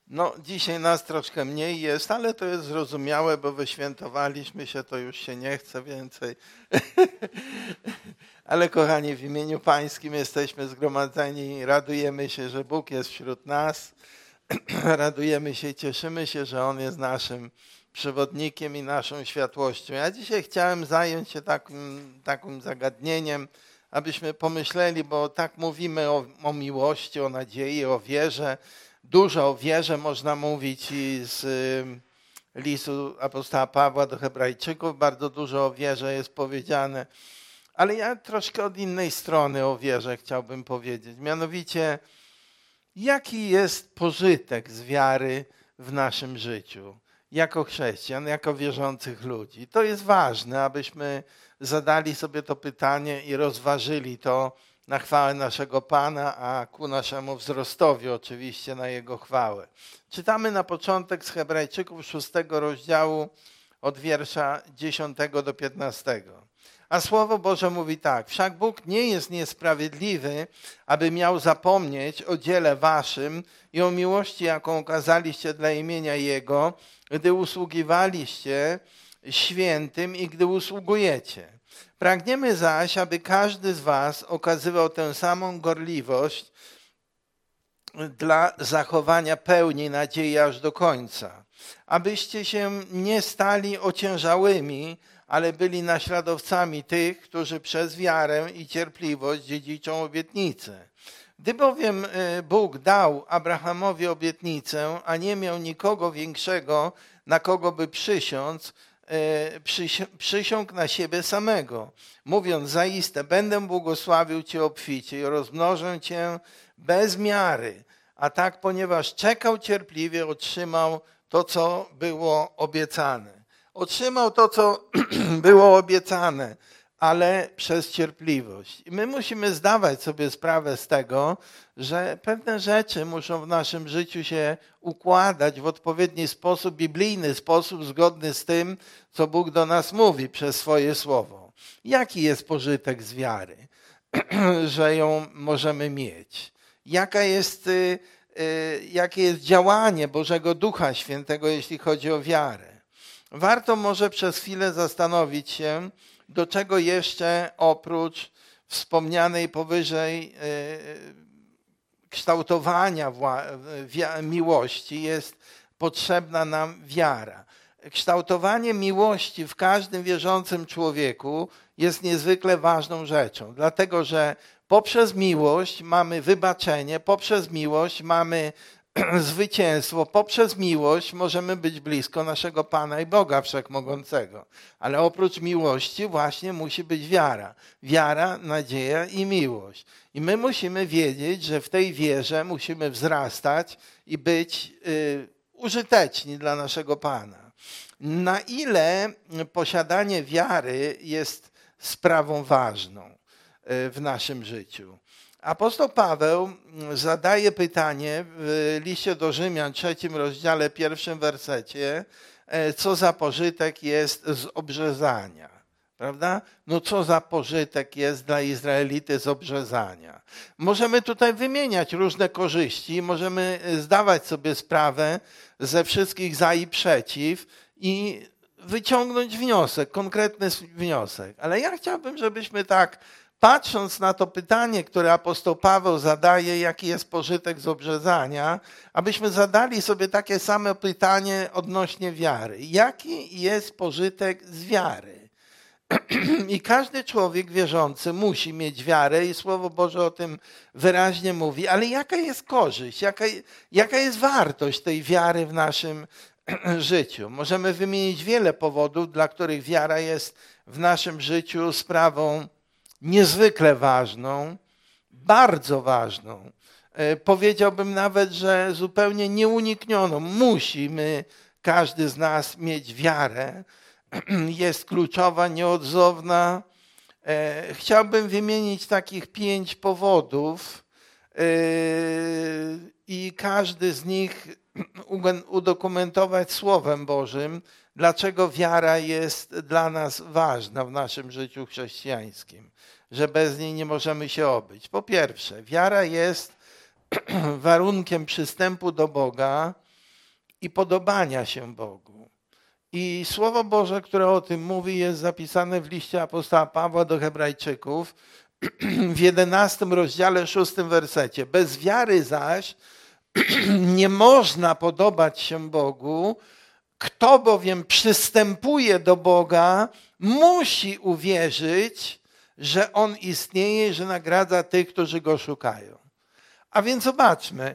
No, dzisiaj nas troszkę mniej jest, ale to jest zrozumiałe, bo wyświętowaliśmy się, to już się nie chce więcej. Ale kochani, w imieniu Pańskim jesteśmy zgromadzeni, radujemy się, że Bóg jest wśród nas. Radujemy się i cieszymy się, że On jest naszym przewodnikiem i naszą światłością. Ja dzisiaj chciałem zająć się takim zagadnieniem, abyśmy pomyśleli, bo tak mówimy o miłości, o nadziei, o wierze. Dużo o wierze można mówić i z listu apostoła Pawła do Hebrajczyków, bardzo dużo o wierze jest powiedziane. Ale ja troszkę od innej strony o wierze chciałbym powiedzieć. Mianowicie, jaki jest pożytek z wiary w naszym życiu? Jako chrześcijan, jako wierzących ludzi. To jest ważne, abyśmy zadali sobie to pytanie i rozważyli to na chwałę naszego Pana, a ku naszemu wzrostowi oczywiście na Jego chwałę. Czytamy na początek z Hebrajczyków 6 rozdziału od wiersza 10 do 15. A Słowo Boże mówi tak: wszak Bóg nie jest niesprawiedliwy, aby miał zapomnieć o dziele waszym i o miłości, jaką okazaliście dla imienia Jego, gdy usługiwaliście świętym i gdy usługujecie. Pragniemy zaś, aby każdy z was okazywał tę samą gorliwość dla zachowania pełni nadziei aż do końca. Abyście się nie stali ociężałymi, ale byli naśladowcami tych, którzy przez wiarę i cierpliwość dziedziczą obietnicę. Gdy bowiem Bóg dał Abrahamowi obietnicę, a nie miał nikogo większego, na kogo by przysiągł na siebie samego, mówiąc: zaiste będę błogosławił cię obficie i rozmnożę cię bez miary. A tak, ponieważ czekał cierpliwie, otrzymał to, co było obiecane. Otrzymał to, co było obiecane, ale przez cierpliwość. I my musimy zdawać sobie sprawę z tego, że pewne rzeczy muszą w naszym życiu się układać w odpowiedni sposób, biblijny sposób, zgodny z tym, co Bóg do nas mówi przez swoje słowo. Jaki jest pożytek z wiary, że ją możemy mieć? Jakie jest działanie Bożego Ducha Świętego, jeśli chodzi o wiarę? Warto może przez chwilę zastanowić się, do czego jeszcze oprócz wspomnianej powyżej kształtowania miłości jest potrzebna nam wiara. Kształtowanie miłości w każdym wierzącym człowieku jest niezwykle ważną rzeczą, dlatego że poprzez miłość mamy wybaczenie, poprzez miłość mamy zwycięstwo, poprzez miłość możemy być blisko naszego Pana i Boga Wszechmogącego. Ale oprócz miłości właśnie musi być wiara. Wiara, nadzieja i miłość. I my musimy wiedzieć, że w tej wierze musimy wzrastać i być użyteczni dla naszego Pana. Na ile posiadanie wiary jest sprawą ważną w naszym życiu? Apostoł Paweł zadaje pytanie w liście do Rzymian, 3 rozdziale, 1 wersecie, co za pożytek jest z obrzezania. Prawda? No co za pożytek jest dla Izraelity z obrzezania. Możemy tutaj wymieniać różne korzyści, możemy zdawać sobie sprawę ze wszystkich za i przeciw i wyciągnąć wniosek, konkretny wniosek. Ale ja chciałbym, żebyśmy tak, patrząc na to pytanie, które apostoł Paweł zadaje, jaki jest pożytek z obrzezania, abyśmy zadali sobie takie same pytanie odnośnie wiary. Jaki jest pożytek z wiary? I każdy człowiek wierzący musi mieć wiarę i Słowo Boże o tym wyraźnie mówi, ale jaka jest korzyść, jaka jest wartość tej wiary w naszym życiu? Możemy wymienić wiele powodów, dla których wiara jest w naszym życiu sprawą niezwykle ważną, bardzo ważną. Powiedziałbym nawet, że zupełnie nieuniknioną. Musimy, każdy z nas, mieć wiarę. Jest kluczowa, nieodzowna. Chciałbym wymienić takich 5 powodów i każdy z nich udokumentować Słowem Bożym, dlaczego wiara jest dla nas ważna w naszym życiu chrześcijańskim, że bez niej nie możemy się obyć. Po pierwsze, wiara jest warunkiem przystępu do Boga i podobania się Bogu. I Słowo Boże, które o tym mówi, jest zapisane w liście apostoła Pawła do Hebrajczyków w 11 rozdziale 6 wersecie. Bez wiary zaś nie można podobać się Bogu. Kto bowiem przystępuje do Boga, musi uwierzyć, że On istnieje i że nagradza tych, którzy Go szukają. A więc zobaczmy,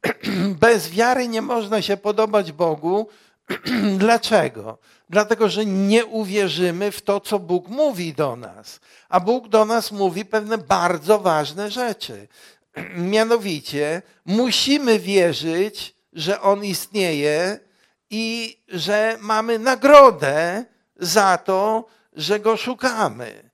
bez wiary nie można się podobać Bogu. Dlaczego? Dlatego, że nie uwierzymy w to, co Bóg mówi do nas. A Bóg do nas mówi pewne bardzo ważne rzeczy. Mianowicie musimy wierzyć, że On istnieje i że mamy nagrodę za to, że Go szukamy.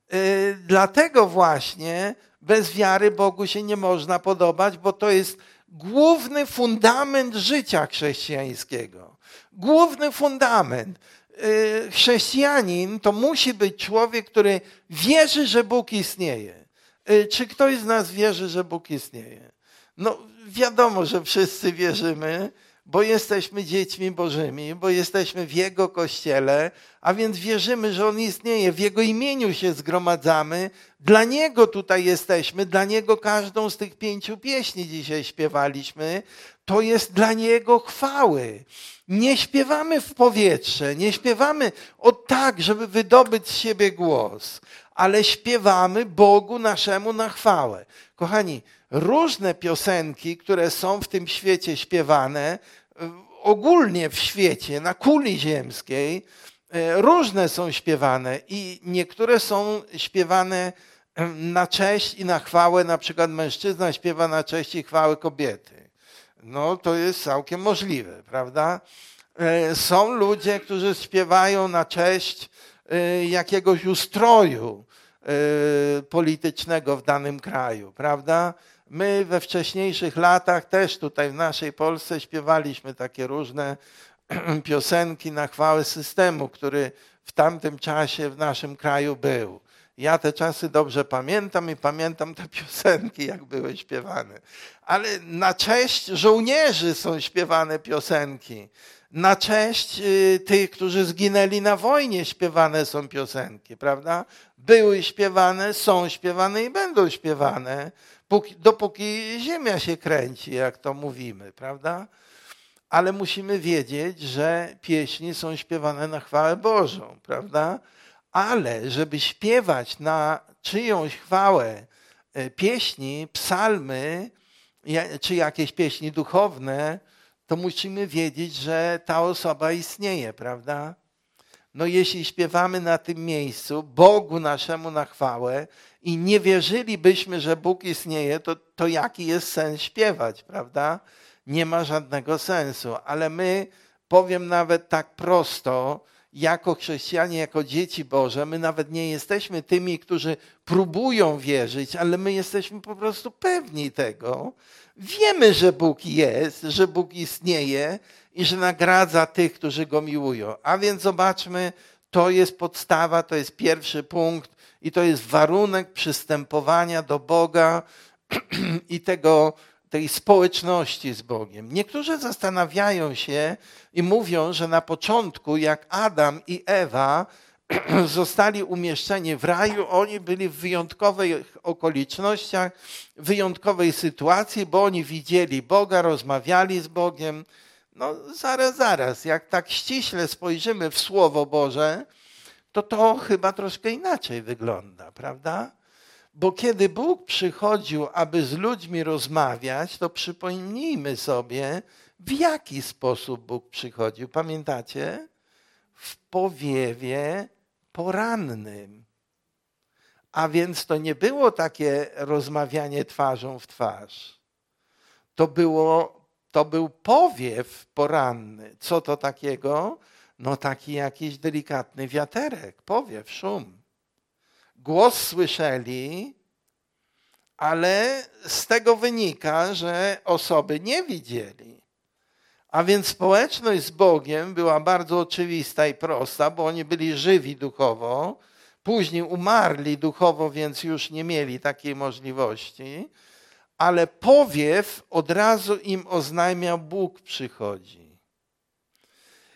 Dlatego właśnie bez wiary Bogu się nie można podobać, bo to jest główny fundament życia chrześcijańskiego. Główny fundament. Chrześcijanin to musi być człowiek, który wierzy, że Bóg istnieje. Czy ktoś z nas wierzy, że Bóg istnieje? No wiadomo, że wszyscy wierzymy, bo jesteśmy dziećmi Bożymi, bo jesteśmy w Jego Kościele, a więc wierzymy, że On istnieje. W Jego imieniu się zgromadzamy, dla Niego tutaj jesteśmy, dla Niego każdą z tych 5 pieśni dzisiaj śpiewaliśmy. To jest dla Niego chwały. Nie śpiewamy w powietrze, nie śpiewamy tak, żeby wydobyć z siebie głos, ale śpiewamy Bogu naszemu na chwałę. Kochani, różne piosenki, które są w tym świecie śpiewane, ogólnie w świecie, na kuli ziemskiej, różne są śpiewane i niektóre są śpiewane na cześć i na chwałę, na przykład mężczyzna śpiewa na cześć i chwałę kobiety. No to jest całkiem możliwe, prawda? Są ludzie, którzy śpiewają na cześć jakiegoś ustroju politycznego w danym kraju, prawda? My we wcześniejszych latach też tutaj w naszej Polsce śpiewaliśmy takie różne piosenki na chwałę systemu, który w tamtym czasie w naszym kraju był. Ja te czasy dobrze pamiętam i pamiętam te piosenki, jak były śpiewane. Ale na cześć żołnierzy są śpiewane piosenki. Na cześć tych, którzy zginęli na wojnie, śpiewane są piosenki, prawda? Były śpiewane, są śpiewane i będą śpiewane, dopóki ziemia się kręci, jak to mówimy, prawda? Ale musimy wiedzieć, że pieśni są śpiewane na chwałę Bożą, prawda? Ale żeby śpiewać na czyjąś chwałę pieśni, psalmy, czy jakieś pieśni duchowne, to musimy wiedzieć, że ta osoba istnieje, prawda? No jeśli śpiewamy na tym miejscu Bogu naszemu na chwałę i nie wierzylibyśmy, że Bóg istnieje, to jaki jest sens śpiewać, prawda? Nie ma żadnego sensu, ale my, powiem nawet tak prosto, jako chrześcijanie, jako dzieci Boże, my nawet nie jesteśmy tymi, którzy próbują wierzyć, ale my jesteśmy po prostu pewni tego. Wiemy, że Bóg jest, że Bóg istnieje i że nagradza tych, którzy Go miłują. A więc zobaczmy, to jest podstawa, to jest pierwszy punkt i to jest warunek przystępowania do Boga i tej społeczności z Bogiem. Niektórzy zastanawiają się i mówią, że na początku, jak Adam i Ewa zostali umieszczeni w raju, oni byli w wyjątkowych okolicznościach, wyjątkowej sytuacji, bo oni widzieli Boga, rozmawiali z Bogiem. No zaraz, jak tak ściśle spojrzymy w Słowo Boże, to chyba troszkę inaczej wygląda, prawda? Bo kiedy Bóg przychodził, aby z ludźmi rozmawiać, to przypomnijmy sobie, w jaki sposób Bóg przychodził. Pamiętacie? W powiewie porannym. A więc to nie było takie rozmawianie twarzą w twarz. To był powiew poranny. Co to takiego? No taki jakiś delikatny wiaterek, powiew, szum. Głos słyszeli, ale z tego wynika, że osoby nie widzieli. A więc społeczność z Bogiem była bardzo oczywista i prosta, bo oni byli żywi duchowo, później umarli duchowo, więc już nie mieli takiej możliwości, ale powiew od razu im oznajmiał, Bóg przychodzi.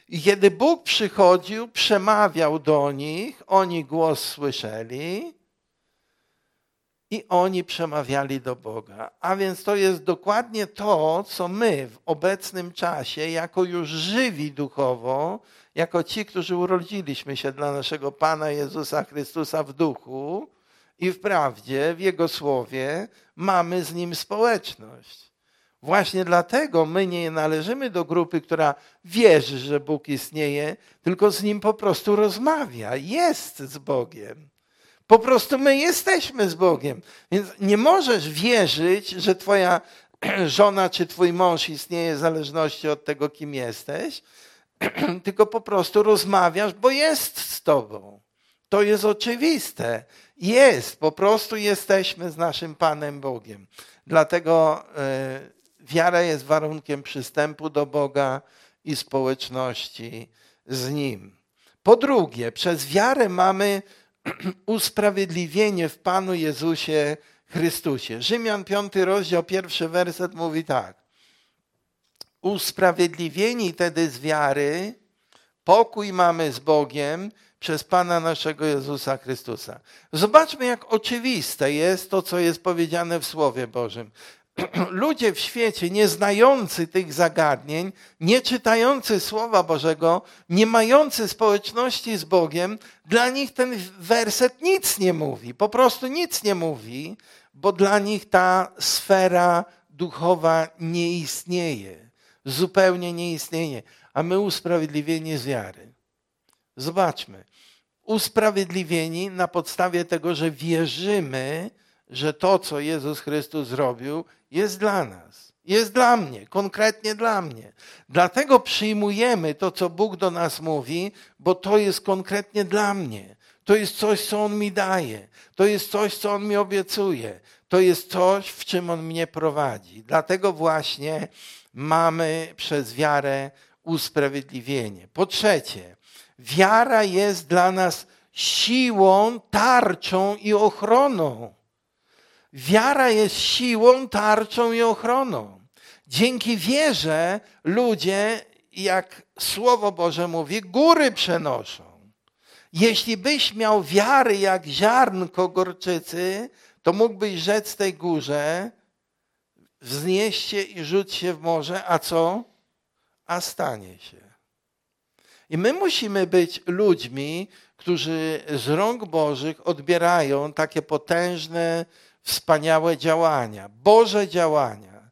I kiedy Bóg przychodził, przemawiał do nich, oni głos słyszeli i oni przemawiali do Boga. A więc to jest dokładnie to, co my w obecnym czasie, jako już żywi duchowo, jako ci, którzy urodziliśmy się dla naszego Pana Jezusa Chrystusa w duchu i w prawdzie, w Jego słowie, mamy z Nim społeczność. Właśnie dlatego my nie należymy do grupy, która wierzy, że Bóg istnieje, tylko z Nim po prostu rozmawia, jest z Bogiem. Po prostu my jesteśmy z Bogiem. Więc nie możesz wierzyć, że twoja żona czy twój mąż istnieje w zależności od tego, kim jesteś, tylko po prostu rozmawiasz, bo jest z tobą. To jest oczywiste. Jest, po prostu jesteśmy z naszym Panem Bogiem. Dlatego wiara jest warunkiem przystępu do Boga i społeczności z Nim. Po drugie, przez wiarę mamy usprawiedliwienie w Panu Jezusie Chrystusie. Rzymian 5 rozdział, 1 werset mówi tak. Usprawiedliwieni tedy z wiary, pokój mamy z Bogiem przez Pana naszego Jezusa Chrystusa. Zobaczmy, jak oczywiste jest to, co jest powiedziane w Słowie Bożym. Ludzie w świecie nie znający tych zagadnień, nie czytający Słowa Bożego, nie mający społeczności z Bogiem, dla nich ten werset nic nie mówi, po prostu nic nie mówi, bo dla nich ta sfera duchowa nie istnieje, zupełnie nie istnieje, a my usprawiedliwieni z wiary. Zobaczmy, usprawiedliwieni na podstawie tego, że wierzymy, że to, co Jezus Chrystus zrobił, jest dla nas. Jest dla mnie, konkretnie dla mnie. Dlatego przyjmujemy to, co Bóg do nas mówi, bo to jest konkretnie dla mnie. To jest coś, co On mi daje. To jest coś, co On mi obiecuje. To jest coś, w czym On mnie prowadzi. Dlatego właśnie mamy przez wiarę usprawiedliwienie. Po trzecie, wiara jest dla nas siłą, tarczą i ochroną. Wiara jest siłą, tarczą i ochroną. Dzięki wierze ludzie, jak Słowo Boże mówi, góry przenoszą. Jeśli byś miał wiary jak ziarnko gorczycy, to mógłbyś rzec tej górze, wznieść się i rzuć się w morze, a co? A stanie się. I my musimy być ludźmi, którzy z rąk Bożych odbierają takie potężne, wspaniałe działania, Boże działania.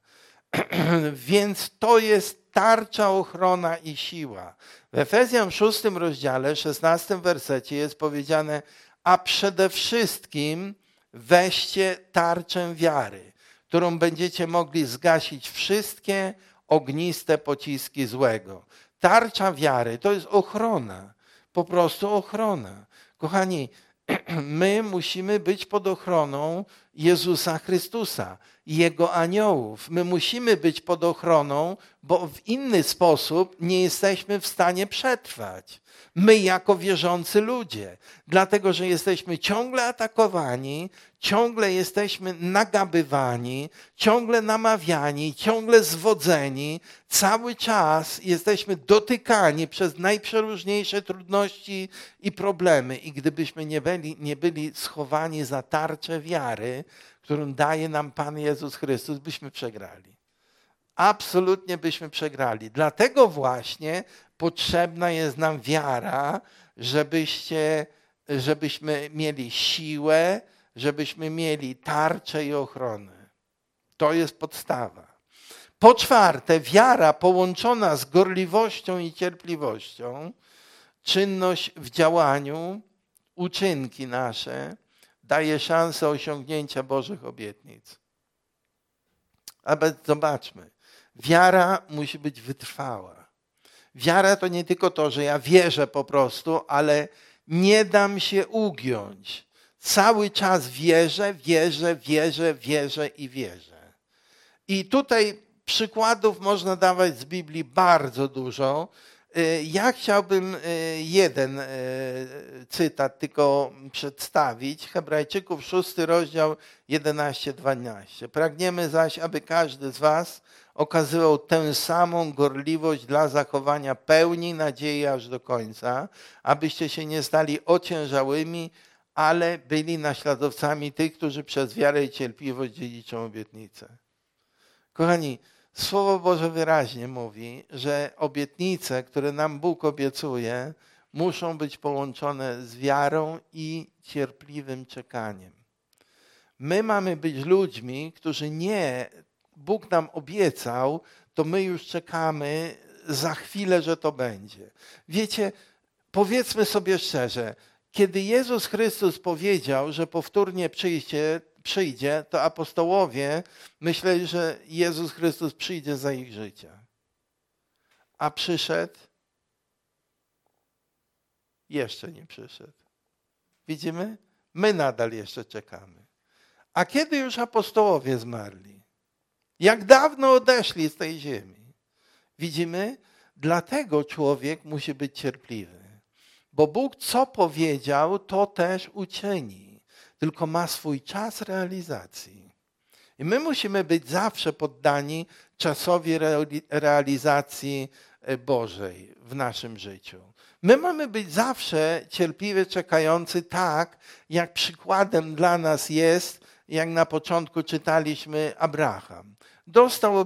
Więc to jest tarcza, ochrona i siła. W Efezjan 6 rozdziale, 16 wersecie jest powiedziane, a przede wszystkim weźcie tarczę wiary, którą będziecie mogli zgasić wszystkie ogniste pociski złego. Tarcza wiary to jest ochrona, po prostu ochrona. Kochani, my musimy być pod ochroną Jezusa Chrystusa i Jego aniołów. My musimy być pod ochroną, bo w inny sposób nie jesteśmy w stanie przetrwać. My jako wierzący ludzie. Dlatego, że jesteśmy ciągle atakowani, ciągle jesteśmy nagabywani, ciągle namawiani, ciągle zwodzeni. Cały czas jesteśmy dotykani przez najprzeróżniejsze trudności i problemy. I gdybyśmy nie byli schowani za tarczę wiary, którą daje nam Pan Jezus Chrystus, byśmy przegrali. Absolutnie byśmy przegrali. Dlatego właśnie potrzebna jest nam wiara, żebyśmy mieli siłę, żebyśmy mieli tarczę i ochronę. To jest podstawa. Po czwarte, wiara połączona z gorliwością i cierpliwością, czynność w działaniu, uczynki nasze, daje szansę osiągnięcia Bożych obietnic. Ale zobaczmy, wiara musi być wytrwała. Wiara to nie tylko to, że ja wierzę po prostu, ale nie dam się ugiąć. Cały czas wierzę i wierzę. I tutaj przykładów można dawać z Biblii bardzo dużo. Ja chciałbym jeden cytat tylko przedstawić. Hebrajczyków 6 rozdział 11-12. Pragniemy zaś, aby każdy z was okazywał tę samą gorliwość dla zachowania pełni nadziei aż do końca, abyście się nie stali ociężałymi, ale byli naśladowcami tych, którzy przez wiarę i cierpliwość dziedziczą obietnicę. Kochani, Słowo Boże wyraźnie mówi, że obietnice, które nam Bóg obiecuje, muszą być połączone z wiarą i cierpliwym czekaniem. My mamy być ludźmi, którzy nie, Bóg nam obiecał, to my już czekamy za chwilę, że to będzie. Wiecie, powiedzmy sobie szczerze, kiedy Jezus Chrystus powiedział, że powtórnie przyjdzie, to apostołowie myśleli, że Jezus Chrystus przyjdzie za ich życia. A przyszedł? Jeszcze nie przyszedł. Widzimy? My nadal jeszcze czekamy. A kiedy już apostołowie zmarli? Jak dawno odeszli z tej ziemi? Widzimy? Dlatego człowiek musi być cierpliwy. Bo Bóg co powiedział, to też uczyni. Tylko ma swój czas realizacji. I my musimy być zawsze poddani czasowi realizacji Bożej w naszym życiu. My mamy być zawsze cierpliwie czekający tak, jak przykładem dla nas jest, jak na początku czytaliśmy, Abraham. Dostał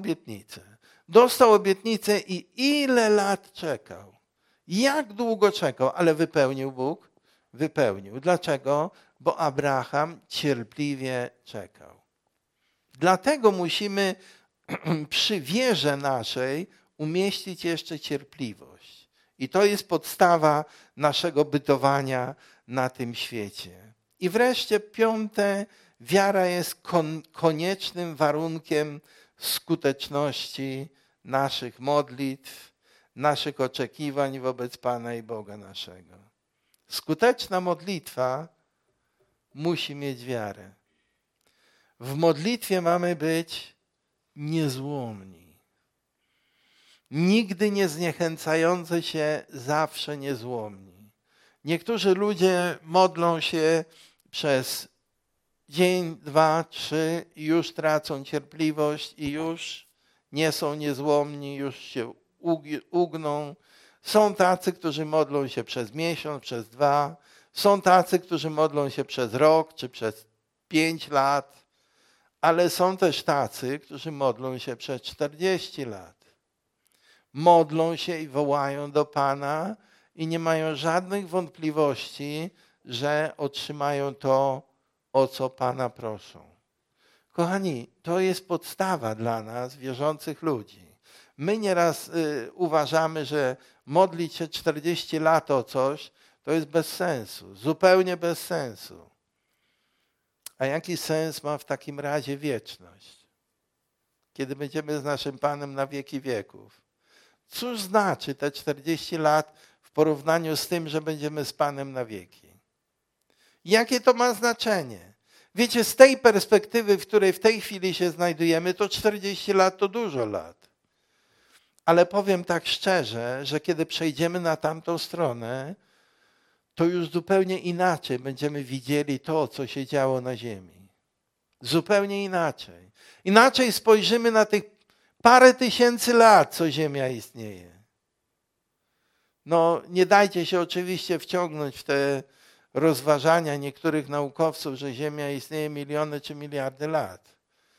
obietnicę i ile lat czekał. Jak długo czekał, ale wypełnił Bóg? Wypełnił. Dlaczego? Bo Abraham cierpliwie czekał. Dlatego musimy przy wierze naszej umieścić jeszcze cierpliwość. I to jest podstawa naszego bytowania na tym świecie. I wreszcie 5. Wiara jest koniecznym warunkiem skuteczności naszych modlitw, naszych oczekiwań wobec Pana i Boga naszego. Skuteczna modlitwa musi mieć wiarę. W modlitwie mamy być niezłomni. Nigdy nie zniechęcający się, zawsze niezłomni. Niektórzy ludzie modlą się przez dzień, 2, 3 i już tracą cierpliwość i już nie są niezłomni, już się ugną. Są tacy, którzy modlą się przez miesiąc, przez 2. Są tacy, którzy modlą się przez rok czy przez 5 lat. Ale są też tacy, którzy modlą się przez 40 lat. Modlą się i wołają do Pana i nie mają żadnych wątpliwości, że otrzymają to, o co Pana proszą. Kochani, to jest podstawa dla nas, wierzących ludzi. My nieraz uważamy, że modlić się 40 lat o coś, to jest bez sensu, zupełnie bez sensu. A jaki sens ma w takim razie wieczność? Kiedy będziemy z naszym Panem na wieki wieków. Cóż znaczy te 40 lat w porównaniu z tym, że będziemy z Panem na wieki? Jakie to ma znaczenie? Wiecie, z tej perspektywy, w której w tej chwili się znajdujemy, to 40 lat to dużo lat. Ale powiem tak szczerze, że kiedy przejdziemy na tamtą stronę, to już zupełnie inaczej będziemy widzieli to, co się działo na ziemi. Zupełnie inaczej. Inaczej spojrzymy na tych parę tysięcy lat, co Ziemia istnieje. No, nie dajcie się oczywiście wciągnąć w te rozważania niektórych naukowców, że Ziemia istnieje miliony czy miliardy lat.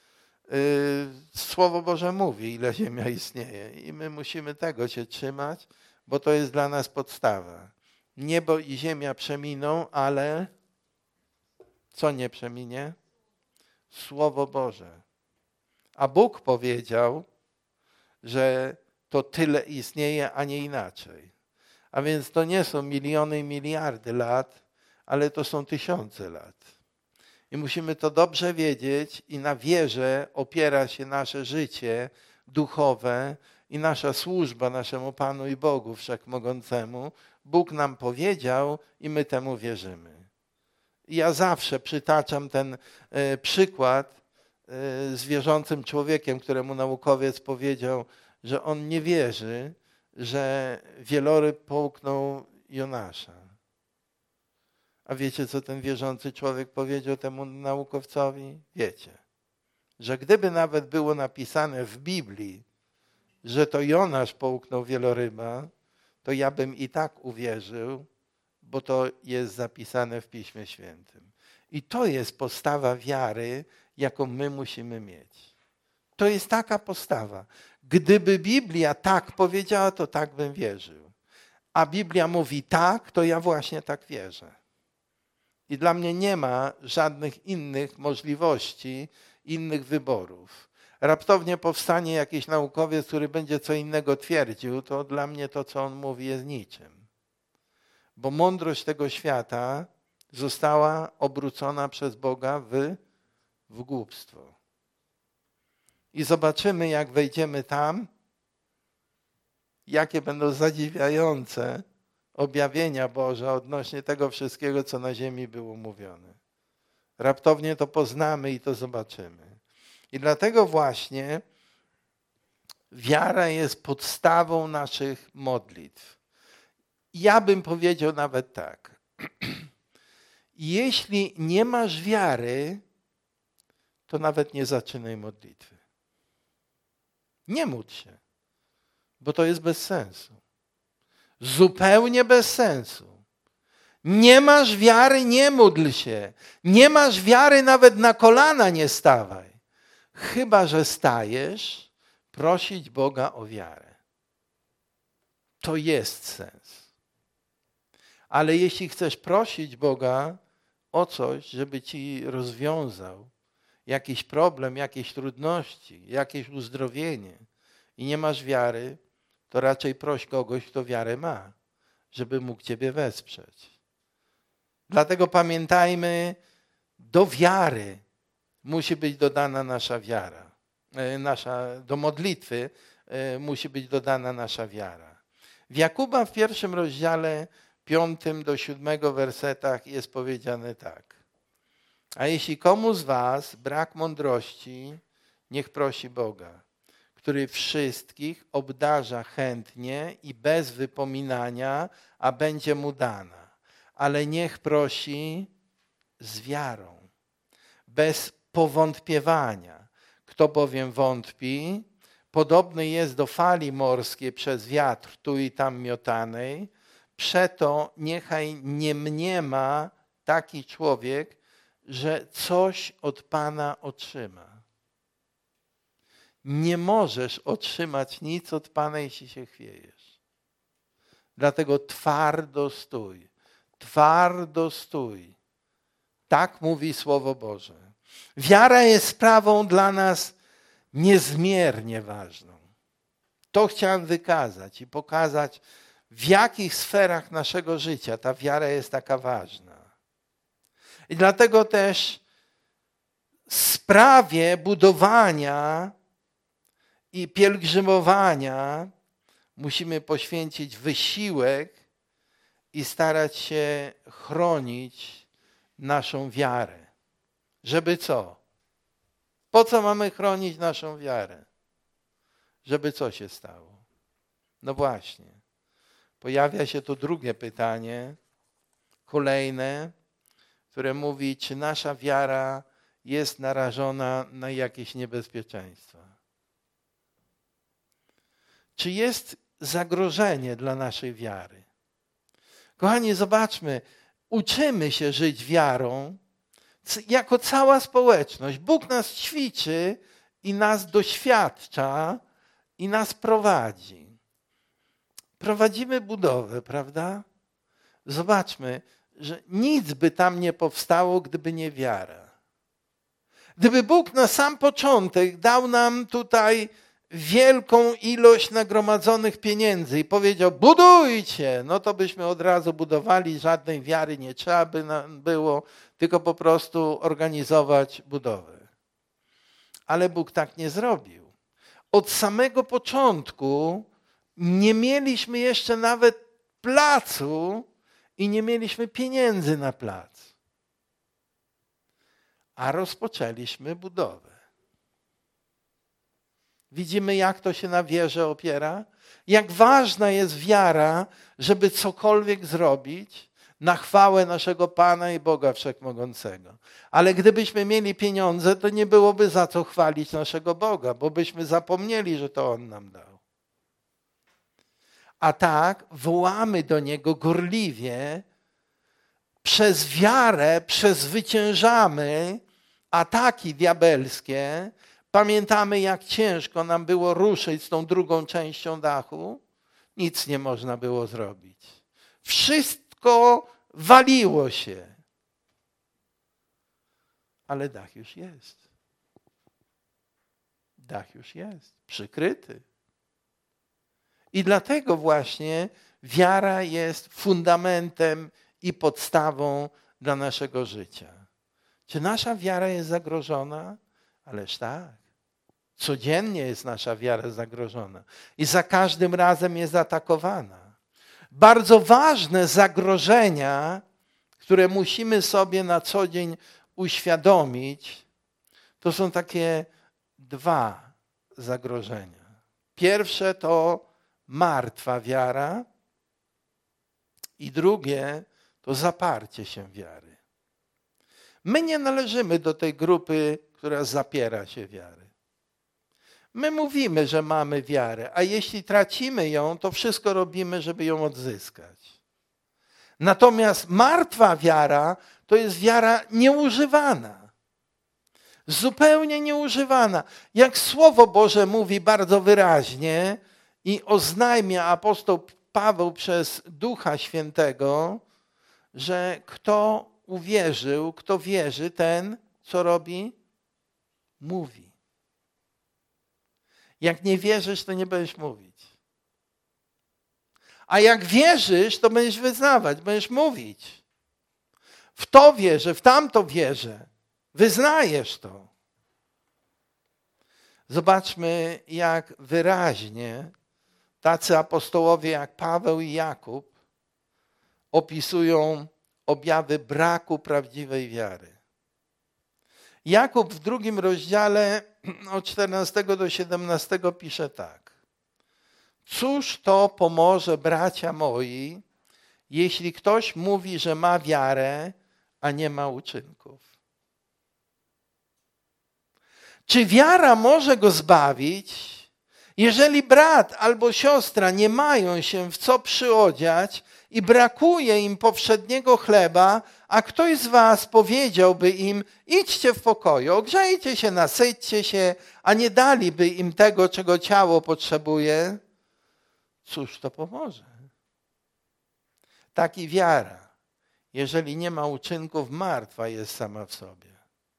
Słowo Boże mówi, ile Ziemia istnieje i my musimy tego się trzymać, bo to jest dla nas podstawa. Niebo i ziemia przeminą, ale co nie przeminie? Słowo Boże. A Bóg powiedział, że to tyle istnieje, a nie inaczej. A więc to nie są miliony i miliardy lat, ale to są tysiące lat. I musimy to dobrze wiedzieć i na wierze opiera się nasze życie duchowe i nasza służba naszemu Panu i Bogu Wszechmogącemu. Bóg nam powiedział i my temu wierzymy. I ja zawsze przytaczam ten przykład z wierzącym człowiekiem, któremu naukowiec powiedział, że on nie wierzy, że wieloryb połknął Jonasza. A wiecie, co ten wierzący człowiek powiedział temu naukowcowi? Wiecie, że gdyby nawet było napisane w Biblii, że to Jonasz połknął wieloryba, to ja bym i tak uwierzył, bo to jest zapisane w Piśmie Świętym. I to jest postawa wiary, jaką my musimy mieć. To jest taka postawa. Gdyby Biblia tak powiedziała, to tak bym wierzył. A Biblia mówi tak, to ja właśnie tak wierzę. I dla mnie nie ma żadnych innych możliwości, innych wyborów. Raptownie powstanie jakiś naukowiec, który będzie co innego twierdził, to dla mnie to, co on mówi, jest niczym. Bo mądrość tego świata została obrócona przez Boga w głupstwo. I zobaczymy, jak wejdziemy tam, jakie będą zadziwiające objawienia Boże odnośnie tego wszystkiego, co na ziemi było mówione. Raptownie to poznamy i to zobaczymy. I dlatego właśnie wiara jest podstawą naszych modlitw. Ja bym powiedział nawet tak. Jeśli nie masz wiary, to nawet nie zaczynaj modlitwy. Nie módl się, bo to jest bez sensu. Zupełnie bez sensu. Nie masz wiary, nie módl się. Nie masz wiary, nawet na kolana nie stawaj. Chyba że stajesz, prosić Boga o wiarę. To jest sens. Ale jeśli chcesz prosić Boga o coś, żeby ci rozwiązał jakiś problem, jakieś trudności, jakieś uzdrowienie i nie masz wiary, to raczej proś kogoś, kto wiarę ma, żeby mógł ciebie wesprzeć. Dlatego pamiętajmy, do wiary musi być dodana nasza wiara. Do modlitwy musi być dodana nasza wiara. W Jakuba w 1 rozdziale 5 do 7 wersetach jest powiedziane tak. A jeśli komu z was brak mądrości, niech prosi Boga, który wszystkich obdarza chętnie i bez wypominania, a będzie mu dana. Ale niech prosi z wiarą, bez powątpiewania. Kto bowiem wątpi, podobny jest do fali morskiej przez wiatr tu i tam miotanej. Przeto niechaj nie mniema taki człowiek, że coś od Pana otrzyma. Nie możesz otrzymać nic od Pana, jeśli się chwiejesz. Dlatego twardo stój. Twardo stój. Tak mówi Słowo Boże. Wiara jest sprawą dla nas niezmiernie ważną. To chciałem wykazać i pokazać, w jakich sferach naszego życia ta wiara jest taka ważna. I dlatego też w sprawie budowania i pielgrzymowania musimy poświęcić wysiłek i starać się chronić naszą wiarę. Żeby co? Po co mamy chronić naszą wiarę? Żeby co się stało? No właśnie. Pojawia się tu drugie pytanie, kolejne, które mówi, czy nasza wiara jest narażona na jakieś niebezpieczeństwa. Czy jest zagrożenie dla naszej wiary? Kochani, zobaczmy, uczymy się żyć wiarą jako cała społeczność. Bóg nas ćwiczy i nas doświadcza i nas prowadzi. Prowadzimy budowę, prawda? Zobaczmy, że nic by tam nie powstało, gdyby nie wiara. Gdyby Bóg na sam początek dał nam tutaj wielką ilość nagromadzonych pieniędzy i powiedział, budujcie, no to byśmy od razu budowali, żadnej wiary nie trzeba by było, tylko po prostu organizować budowę. Ale Bóg tak nie zrobił. Od samego początku nie mieliśmy jeszcze nawet placu i nie mieliśmy pieniędzy na plac. A rozpoczęliśmy budowę. Widzimy, jak to się na wierze opiera? Jak ważna jest wiara, żeby cokolwiek zrobić na chwałę naszego Pana i Boga Wszechmogącego. Ale gdybyśmy mieli pieniądze, to nie byłoby za co chwalić naszego Boga, bo byśmy zapomnieli, że to On nam dał. A tak wołamy do Niego gorliwie, przez wiarę przezwyciężamy ataki diabelskie. Pamiętamy, jak ciężko nam było ruszyć z tą drugą częścią dachu. Nic nie można było zrobić. Wszystko waliło się. Ale dach już jest. Dach już jest. Przykryty. I dlatego właśnie wiara jest fundamentem i podstawą dla naszego życia. Czy nasza wiara jest zagrożona? Ależ tak. Codziennie jest nasza wiara zagrożona. I za każdym razem jest atakowana. Bardzo ważne zagrożenia, które musimy sobie na co dzień uświadomić, to są takie dwa zagrożenia. Pierwsze to martwa wiara i drugie to zaparcie się wiary. My nie należymy do tej grupy, która zapiera się wiary. My mówimy, że mamy wiarę, a jeśli tracimy ją, to wszystko robimy, żeby ją odzyskać. Natomiast martwa wiara to jest wiara nieużywana. Zupełnie nieużywana. Jak Słowo Boże mówi bardzo wyraźnie i oznajmia apostoł Paweł przez Ducha Świętego, że kto uwierzył, kto wierzy, ten co robi? Mówi. Jak nie wierzysz, to nie będziesz mówić. A jak wierzysz, to będziesz wyznawać, będziesz mówić. W to wierzę, w tamto wierzę. Wyznajesz to. Zobaczmy, jak wyraźnie tacy apostołowie jak Paweł i Jakub opisują objawy braku prawdziwej wiary. Jakub w 2 rozdziale od 14 do 17 pisze tak. Cóż to pomoże, bracia moi, jeśli ktoś mówi, że ma wiarę, a nie ma uczynków? Czy wiara może go zbawić, jeżeli brat albo siostra nie mają się w co przyodziać i brakuje im powszedniego chleba, a ktoś z was powiedziałby im, idźcie w pokoju, ogrzejcie się, nasyćcie się, a nie daliby im tego, czego ciało potrzebuje? Cóż to pomoże? Tak i wiara, jeżeli nie ma uczynków, martwa jest sama w sobie.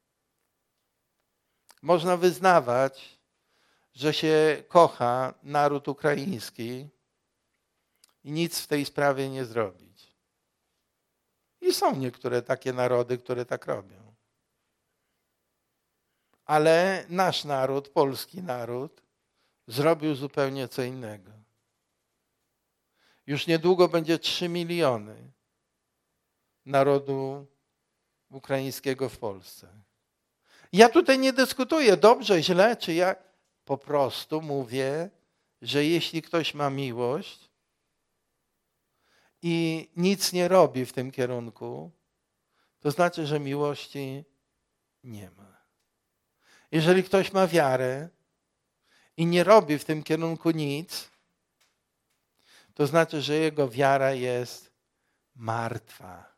Można wyznawać, że się kocha naród ukraiński i nic w tej sprawie nie zrobić. I są niektóre takie narody, które tak robią. Ale nasz naród, polski naród, zrobił zupełnie co innego. Już niedługo będzie 3 miliony narodu ukraińskiego w Polsce. Ja tutaj nie dyskutuję, dobrze, źle, czy ja po prostu mówię, że jeśli ktoś ma miłość i nic nie robi w tym kierunku, to znaczy, że miłości nie ma. Jeżeli ktoś ma wiarę i nie robi w tym kierunku nic, to znaczy, że jego wiara jest martwa.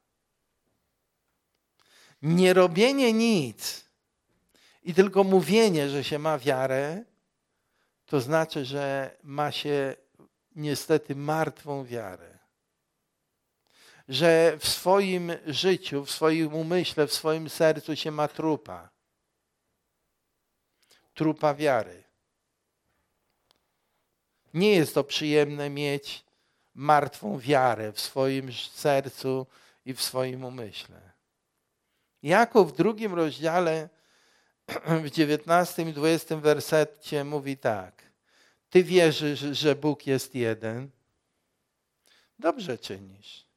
Nie robienie nic i tylko mówienie, że się ma wiarę, to znaczy, że ma się niestety martwą wiarę. Że w swoim życiu, w swoim umyśle, w swoim sercu się ma trupa. Trupa wiary. Nie jest to przyjemne mieć martwą wiarę w swoim sercu i w swoim umyśle. Jakub w 2 rozdziale, w 19 i 20 wersecie mówi tak. Ty wierzysz, że Bóg jest jeden? Dobrze czynisz.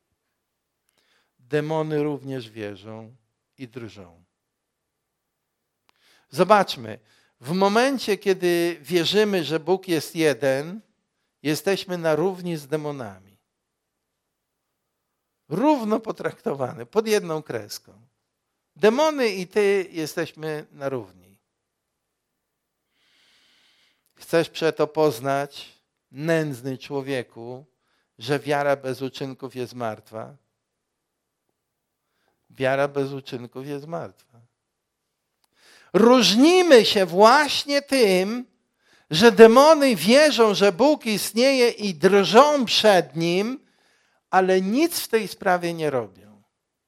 Demony również wierzą i drżą. Zobaczmy, W momencie, kiedy wierzymy, że Bóg jest jeden, jesteśmy na równi z demonami. Równo potraktowane, pod jedną kreską. Demony i ty jesteśmy na równi. Chcesz przeto poznać, nędzny człowieku, że wiara bez uczynków jest martwa? Wiara bez uczynków jest martwa. Różnimy się właśnie tym, że demony wierzą, że Bóg istnieje i drżą przed Nim, ale nic w tej sprawie nie robią.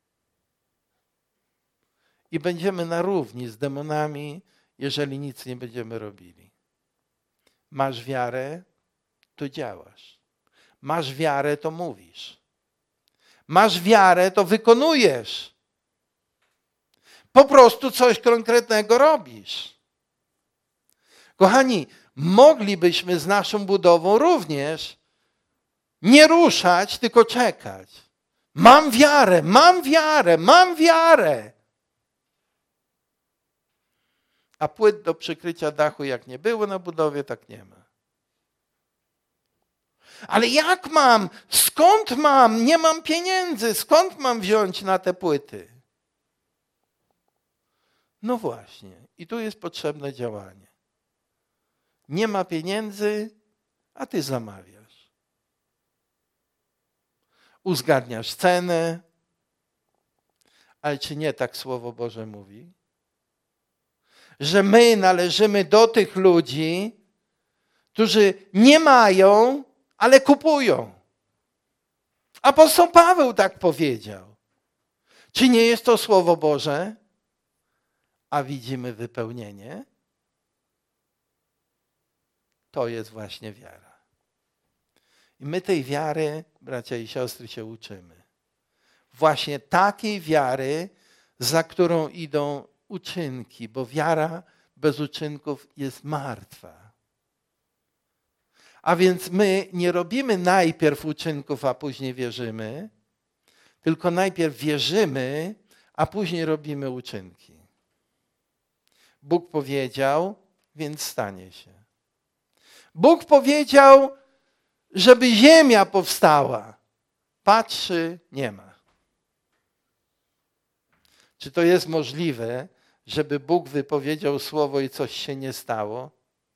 I będziemy na równi z demonami, jeżeli nic nie będziemy robili. Masz wiarę, to działasz. Masz wiarę, to mówisz. Masz wiarę, to wykonujesz. Po prostu coś konkretnego robisz. Kochani, moglibyśmy z naszą budową również nie ruszać, tylko czekać. Mam wiarę, mam wiarę, mam wiarę. A płyt do przykrycia dachu jak nie było na budowie, tak nie ma. Ale jak mam? Skąd mam? Nie mam pieniędzy. Skąd mam wziąć na te płyty? No właśnie. I tu jest potrzebne działanie. Nie ma pieniędzy, a ty zamawiasz. Uzgadniasz cenę. Ale czy nie tak Słowo Boże mówi? Że my należymy do tych ludzi, którzy nie mają, ale kupują. Apostoł Paweł tak powiedział. Czy nie jest to Słowo Boże? A widzimy wypełnienie? To jest właśnie wiara. I my tej wiary, bracia i siostry, się uczymy. Właśnie takiej wiary, za którą idą uczynki, bo wiara bez uczynków jest martwa. A więc my nie robimy najpierw uczynków, a później wierzymy, tylko najpierw wierzymy, a później robimy uczynki. Bóg powiedział, więc stanie się. Bóg powiedział, żeby ziemia powstała. Patrzy, nie ma. Czy to jest możliwe, żeby Bóg wypowiedział słowo i coś się nie stało?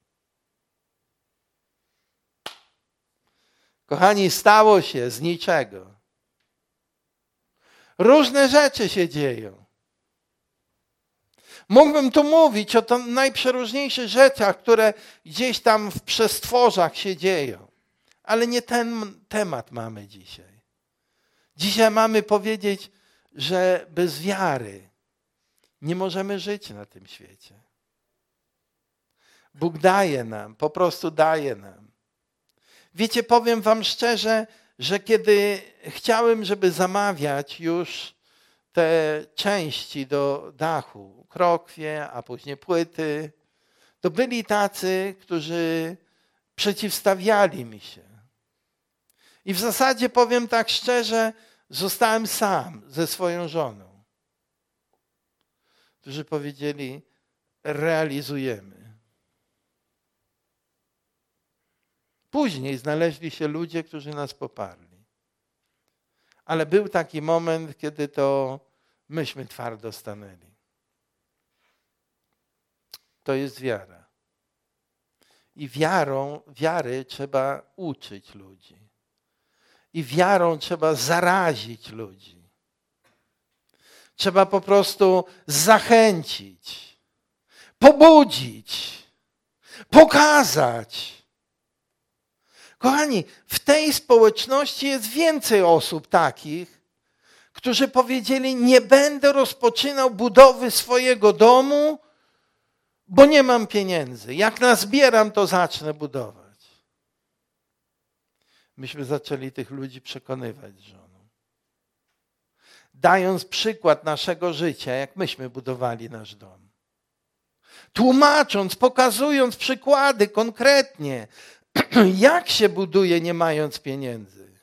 Kochani, stało się z niczego. Różne rzeczy się dzieją. Mógłbym tu mówić o najprzeróżniejszych rzeczach, które gdzieś tam w przestworzach się dzieją. Ale nie ten temat mamy dzisiaj. Dzisiaj mamy powiedzieć, że bez wiary nie możemy żyć na tym świecie. Bóg daje nam, po prostu daje nam. Wiecie, powiem wam szczerze, że kiedy chciałem, żeby zamawiać już te części do dachu, krokwie, a później płyty, to byli tacy, którzy przeciwstawiali mi się. I w zasadzie powiem tak szczerze, zostałem sam ze swoją żoną, którzy powiedzieli, realizujemy. Później znaleźli się ludzie, którzy nas poparli. Ale był taki moment, kiedy to myśmy twardo stanęli. To jest wiara. I wiary trzeba uczyć ludzi. I wiarą trzeba zarazić ludzi. Trzeba po prostu zachęcić, pobudzić, pokazać. Kochani, w tej społeczności jest więcej osób takich, którzy powiedzieli, nie będę rozpoczynał budowy swojego domu, bo nie mam pieniędzy. Jak nazbieram, to zacznę budować. Myśmy zaczęli tych ludzi przekonywać z żoną. Dając przykład naszego życia, jak myśmy budowali nasz dom. Tłumacząc, pokazując przykłady konkretnie, jak się buduje, nie mając pieniędzy.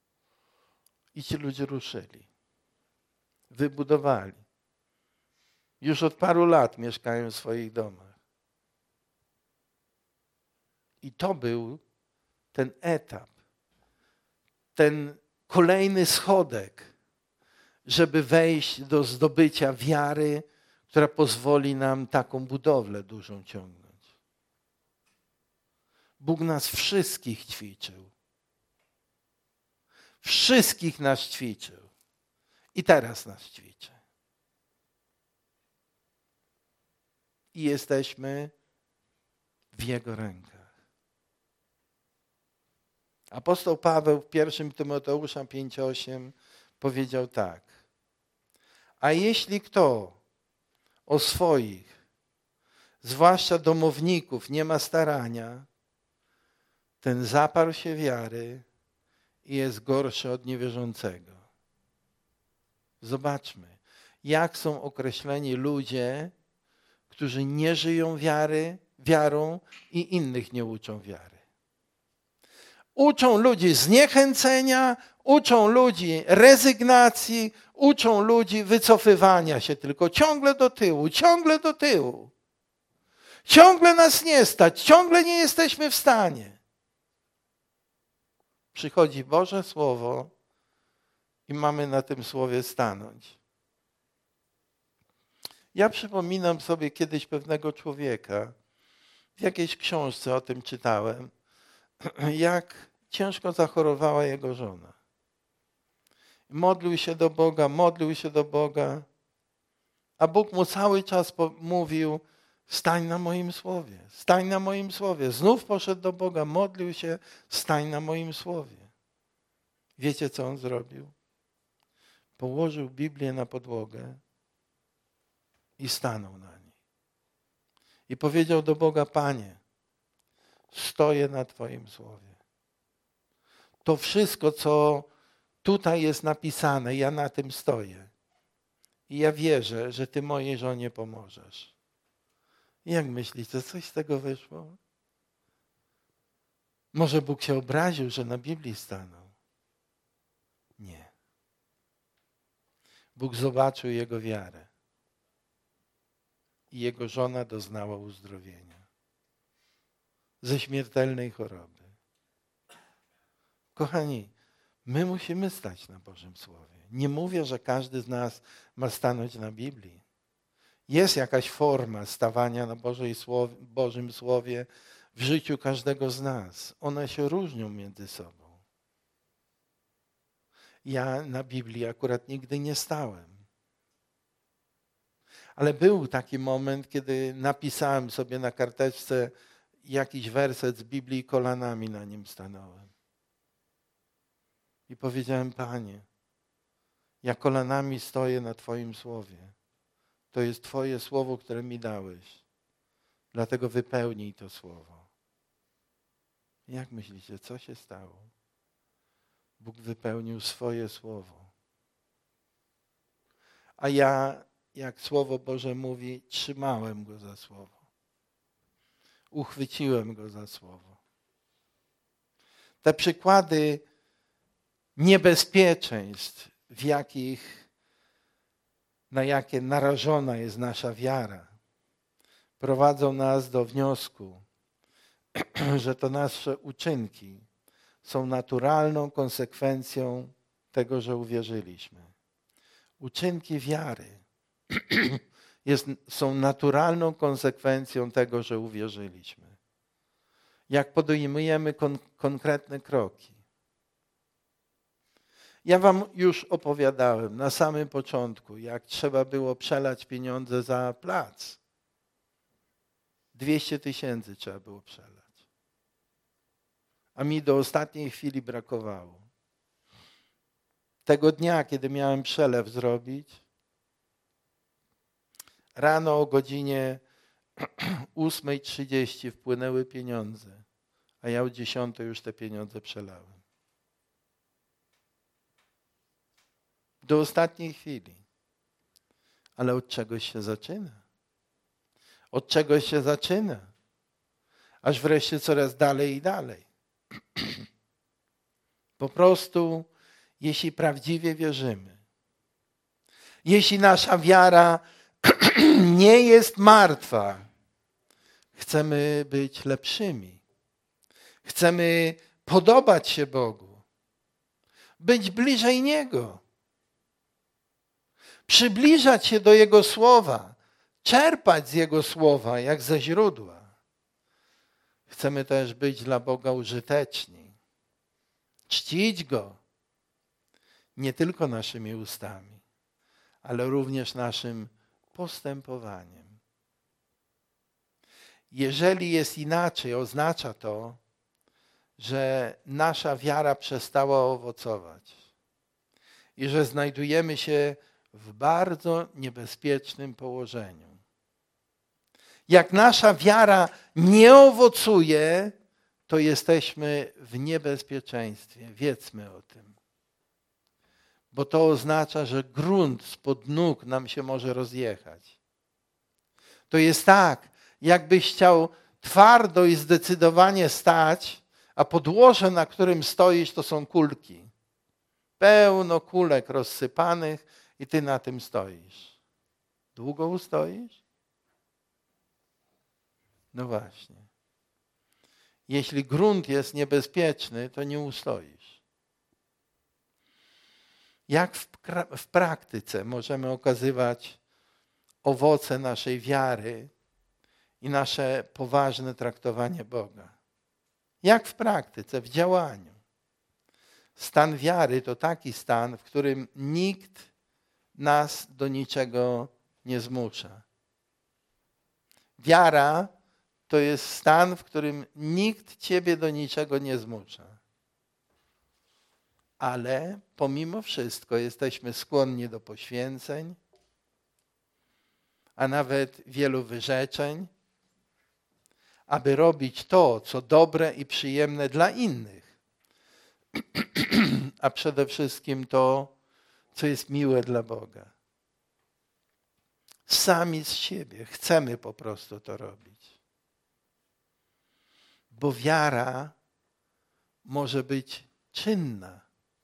I ci ludzie ruszyli. Wybudowali. Już od paru lat mieszkają w swoich domach. I to był ten etap, ten kolejny schodek, żeby wejść do zdobycia wiary, która pozwoli nam taką budowlę dużą ciągnąć. Bóg nas wszystkich ćwiczył. Wszystkich nas ćwiczył. I teraz nas ćwiczy. I jesteśmy w Jego rękach. Apostoł Paweł w 1 Tymoteusza 5:8 powiedział tak. A jeśli kto o swoich, zwłaszcza domowników, nie ma starania, ten zaparł się wiary i jest gorszy od niewierzącego. Zobaczmy, jak są określeni ludzie, którzy nie żyją wiarą i innych nie uczą wiary. Uczą ludzi zniechęcenia, uczą ludzi rezygnacji, uczą ludzi wycofywania się tylko ciągle do tyłu, ciągle do tyłu. Ciągle nas nie stać, ciągle nie jesteśmy w stanie. Przychodzi Boże Słowo i mamy na tym Słowie stanąć. Ja przypominam sobie kiedyś pewnego człowieka, w jakiejś książce o tym czytałem, jak ciężko zachorowała jego żona. Modlił się do Boga, a Bóg mu cały czas mówił, stań na moim słowie, stań na moim słowie. Znów poszedł do Boga, modlił się, stań na moim słowie. Wiecie, co on zrobił? Położył Biblię na podłogę i stanął na niej. I powiedział do Boga, Panie, stoję na Twoim słowie. To wszystko, co tutaj jest napisane, ja na tym stoję. I ja wierzę, że Ty mojej żonie pomożesz. I jak myślicie, coś z tego wyszło? Może Bóg się obraził, że na Biblii stanął? Nie. Bóg zobaczył jego wiarę. I jego żona doznała uzdrowienia ze śmiertelnej choroby. Kochani, my musimy stać na Bożym Słowie. Nie mówię, że każdy z nas ma stanąć na Biblii. Jest jakaś forma stawania na Bożym Słowie w życiu każdego z nas. One się różnią między sobą. Ja na Biblii akurat nigdy nie stałem. Ale był taki moment, kiedy napisałem sobie na karteczce jakiś werset z Biblii i kolanami na nim stanąłem. I powiedziałem, Panie, ja kolanami stoję na Twoim słowie. To jest Twoje słowo, które mi dałeś. Dlatego wypełnij to słowo. Jak myślicie, co się stało? Bóg wypełnił swoje słowo. A ja, jak Słowo Boże mówi, trzymałem go za słowo. Uchwyciłem go za słowo. Te przykłady niebezpieczeństw, na jakie narażona jest nasza wiara, prowadzą nas do wniosku, że to nasze uczynki są naturalną konsekwencją tego, że uwierzyliśmy. Uczynki wiary są naturalną konsekwencją tego, że uwierzyliśmy. Jak podejmujemy konkretne kroki. Ja wam już opowiadałem na samym początku, jak trzeba było przelać pieniądze za plac. 200 000 trzeba było przelać. A mi do ostatniej chwili brakowało. Tego dnia, kiedy miałem przelew zrobić, rano o godzinie 8:30 wpłynęły pieniądze, a ja o 10:00 już te pieniądze przelałem. Do ostatniej chwili. Ale od czegoś się zaczyna. Od czegoś się zaczyna. Aż wreszcie coraz dalej i dalej. Po prostu, jeśli prawdziwie wierzymy, jeśli nasza wiara nie jest martwa. Chcemy być lepszymi. Chcemy podobać się Bogu. Być bliżej Niego. Przybliżać się do Jego Słowa. Czerpać z Jego Słowa jak ze źródła. Chcemy też być dla Boga użyteczni. Czcić Go. Nie tylko naszymi ustami, ale również naszym postępowaniem. Jeżeli jest inaczej, oznacza to, że nasza wiara przestała owocować i że znajdujemy się w bardzo niebezpiecznym położeniu. Jak nasza wiara nie owocuje, to jesteśmy w niebezpieczeństwie. Wiedzmy o tym. Bo to oznacza, że grunt spod nóg nam się może rozjechać. To jest tak, jakbyś chciał twardo i zdecydowanie stać, a podłoże, na którym stoisz, to są kulki. Pełno kulek rozsypanych i ty na tym stoisz. Długo ustoisz? No właśnie. Jeśli grunt jest niebezpieczny, to nie ustoisz. Jak w praktyce możemy okazywać owoce naszej wiary i nasze poważne traktowanie Boga? Jak w praktyce, w działaniu? Stan wiary to taki stan, w którym nikt nas do niczego nie zmusza. Wiara to jest stan, w którym nikt ciebie do niczego nie zmusza. Ale pomimo wszystko jesteśmy skłonni do poświęceń, a nawet wielu wyrzeczeń, aby robić to, co dobre i przyjemne dla innych, a przede wszystkim to, co jest miłe dla Boga. Sami z siebie chcemy po prostu to robić. Bo wiara może być czynna.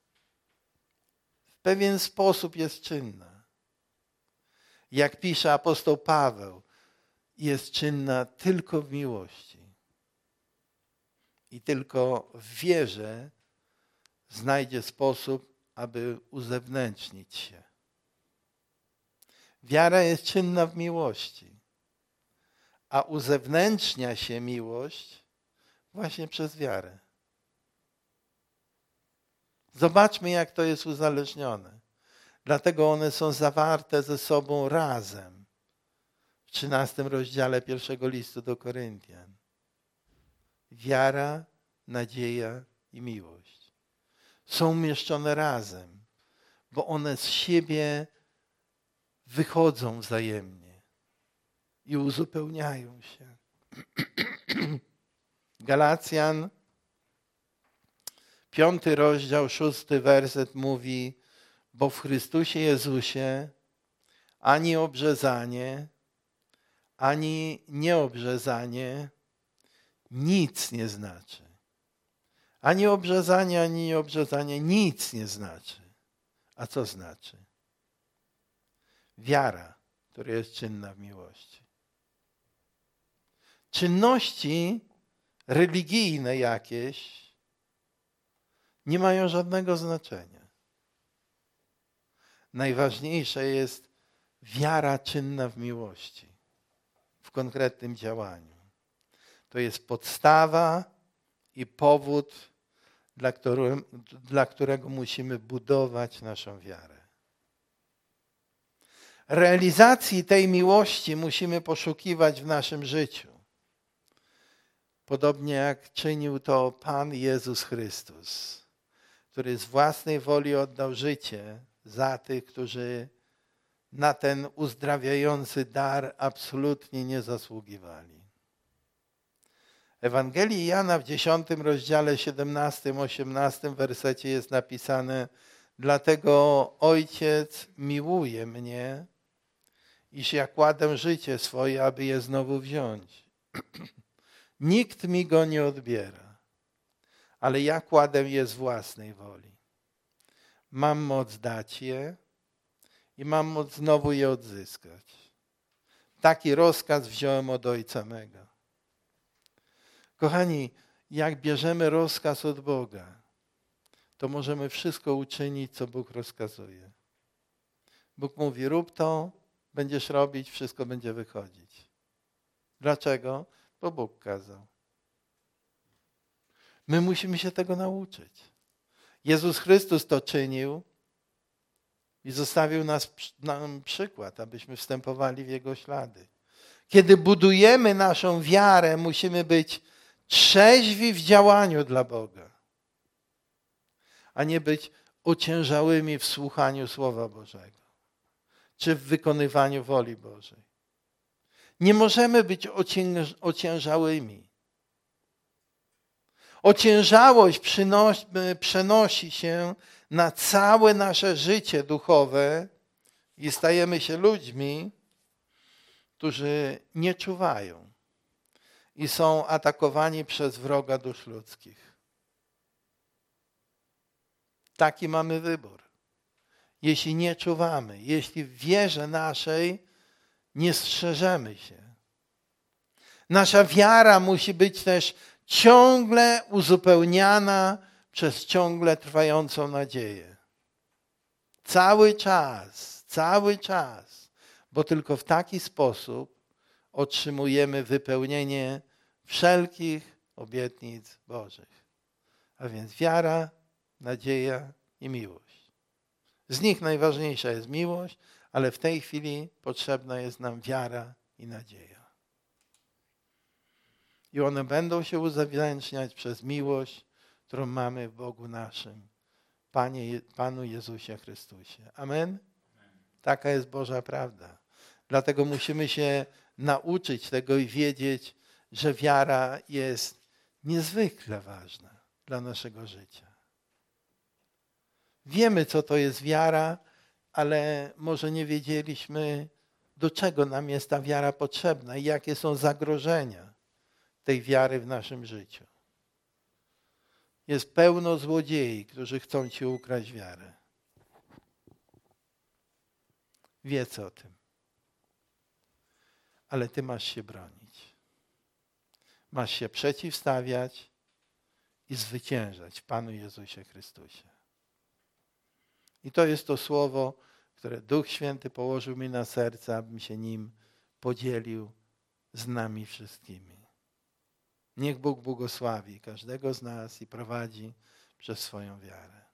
W pewien sposób jest czynna. Jak pisze apostoł Paweł, jest czynna tylko w miłości. I tylko w wierze znajdzie sposób, aby uzewnętrznić się. Wiara jest czynna w miłości, a uzewnętrznia się miłość właśnie przez wiarę. Zobaczmy, jak to jest uzależnione. Dlatego one są zawarte ze sobą razem. W 13 rozdziale 1 listu do Koryntian. Wiara, nadzieja i miłość są umieszczone razem, bo one z siebie wychodzą wzajemnie i uzupełniają się. Galacjan, 5 rozdział, 6 werset mówi: bo w Chrystusie Jezusie ani obrzezanie, ani nieobrzezanie nic nie znaczy. Ani obrzezanie, ani nieobrzezanie nic nie znaczy. A co znaczy? Wiara, która jest czynna w miłości. Czynności religijne jakieś nie mają żadnego znaczenia. Najważniejsze jest wiara czynna w miłości, w konkretnym działaniu. To jest podstawa i powód, dla którego musimy budować naszą wiarę. Realizacji tej miłości musimy poszukiwać w naszym życiu. Podobnie jak czynił to Pan Jezus Chrystus, który z własnej woli oddał życie za tych, którzy na ten uzdrawiający dar absolutnie nie zasługiwali. W Ewangelii Jana w 10 rozdziale 17-18 wersecie jest napisane: dlatego Ojciec miłuje mnie, iż ja kładę życie swoje, aby je znowu wziąć. Nikt mi go nie odbiera, ale ja kładę je z własnej woli. Mam moc dać je i mam moc znowu je odzyskać. Taki rozkaz wziąłem od Ojca mego. Kochani, jak bierzemy rozkaz od Boga, to możemy wszystko uczynić, co Bóg rozkazuje. Bóg mówi, rób to, będziesz robić, wszystko będzie wychodzić. Dlaczego? Bo Bóg kazał. My musimy się tego nauczyć. Jezus Chrystus to czynił i zostawił nam przykład, abyśmy wstępowali w Jego ślady. Kiedy budujemy naszą wiarę, musimy być trzeźwi w działaniu dla Boga, a nie być ociężałymi w słuchaniu Słowa Bożego, czy w wykonywaniu woli Bożej. Nie możemy być ociężałymi. Ociężałość przenosi się na całe nasze życie duchowe i stajemy się ludźmi, którzy nie czuwają i są atakowani przez wroga dusz ludzkich. Taki mamy wybór. Jeśli nie czuwamy, jeśli w wierze naszej nie strzeżemy się. Nasza wiara musi być też ciągle uzupełniana przez ciągle trwającą nadzieję. Cały czas, bo tylko w taki sposób otrzymujemy wypełnienie wszelkich obietnic Bożych. A więc wiara, nadzieja i miłość. Z nich najważniejsza jest miłość, ale w tej chwili potrzebna jest nam wiara i nadzieja. I one będą się uzewnętrzniać przez miłość, którą mamy w Bogu naszym, Panu Jezusie Chrystusie. Amen? Taka jest Boża prawda. Dlatego musimy się nauczyć tego i wiedzieć, że wiara jest niezwykle ważna dla naszego życia. Wiemy, co to jest wiara, ale może nie wiedzieliśmy, do czego nam jest ta wiara potrzebna i jakie są zagrożenia tej wiary w naszym życiu. Jest pełno złodziei, którzy chcą ci ukraść wiarę. Wiedz o tym. Ale ty masz się bronić. Masz się przeciwstawiać i zwyciężać w Panu Jezusie Chrystusie. I to jest to słowo, które Duch Święty położył mi na serce, abym się nim podzielił z nami wszystkimi. Niech Bóg błogosławi każdego z nas i prowadzi przez swoją wiarę.